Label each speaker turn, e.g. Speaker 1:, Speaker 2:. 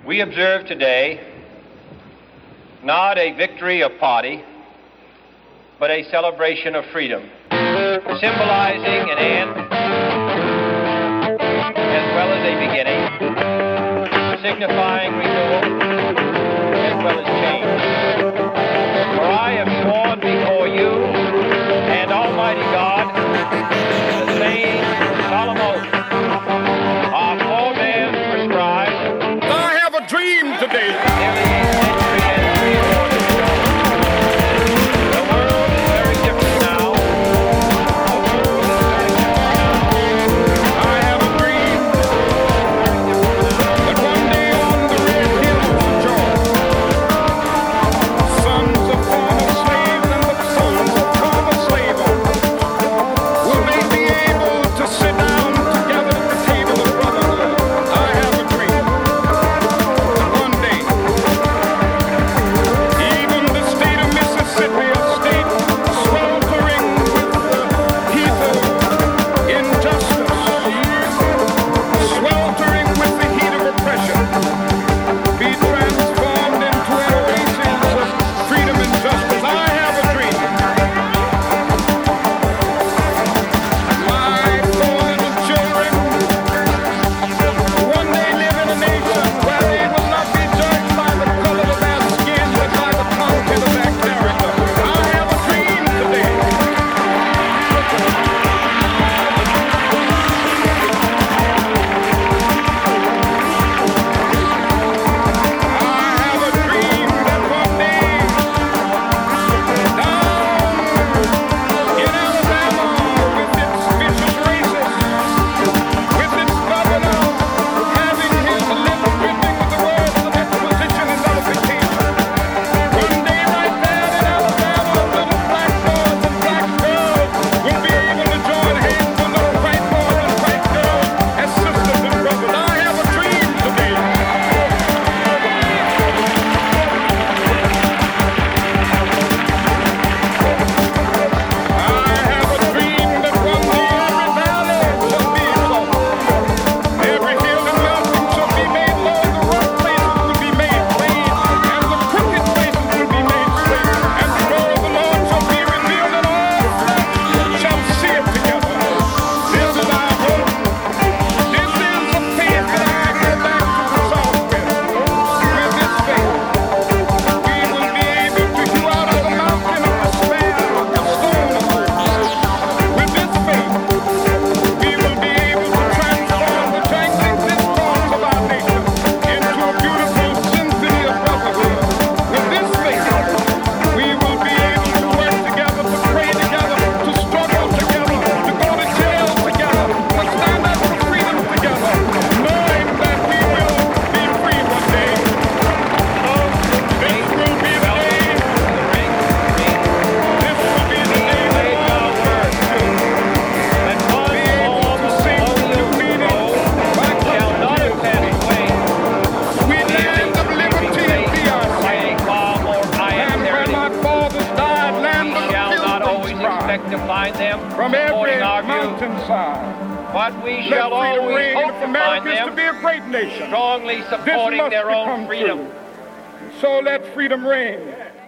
Speaker 1: We observe today not a victory of party, but a celebration of freedom, symbolizing an end as well as a beginning, signifying renewal as well as change. For I have sworn before you and Almighty God the same solemn oath our forebears prescribed.
Speaker 2: I have a dream today.
Speaker 1: Nearly a century and three-quarters ago. The world is very different now. The world is very different now.
Speaker 2: I have a dream that one day on the red hills of Georgia, sons of former slaves and the sons of former slave owners will they be able to sit down together at the table of brotherhood. I have a dream that one day even the state of Mississippi, a state sweltering with the heat of injustice, sweltering with the heat of oppression, be transformed into an oasis of freedom and justice. I have a dream. My four little children one day live in a nation where they will not be judged by the color of their skin, but by the content of their character. I have a dream today. I have a dream that one day down in Alabama, with its vicious racists, with its governor having his lips dripping with the words of exposition and nullification, one day right there in Alabama, little black boys and black girls will be able to join hands with little white boys and white girls as sisters and brothers. I have a dream today. I have a dream that one day every valley shall be exalted, every hill and mountain shall be made low, the rough places will be made plain, and the crooked places will be made straight, and the glory of the Lord shall be revealed, and all flesh shall see it together. This is our hope. This is the faith that I go back to the South with. With this faith, we will be able to hew out of the mountain of despair the stone of hope. With this faith, we will be able to transform the jangling discords of our nation into a beautiful symphony of brotherhood. With this faith, we will be able to work together, to pray together, to struggle together, to go to jail together, to stand up for freedom together, knowing that we will be free one day. This will be the day. This will be the day that all earth will be able to sing new meaning back to the sweet land of liberty and DRC. Land where my fathers died, land of
Speaker 1: Shall not
Speaker 2: the
Speaker 1: always expect to find them
Speaker 2: from every
Speaker 1: supporting our view,
Speaker 2: mountainside.
Speaker 1: but we
Speaker 2: Let
Speaker 1: shall
Speaker 2: freedom
Speaker 1: always
Speaker 2: reign.
Speaker 1: hope
Speaker 2: If
Speaker 1: to find
Speaker 2: America is to
Speaker 1: them
Speaker 2: be a great nation,
Speaker 1: strongly
Speaker 2: this
Speaker 1: supporting
Speaker 2: must
Speaker 1: their own
Speaker 2: become
Speaker 1: freedom.
Speaker 2: true. So let freedom reign.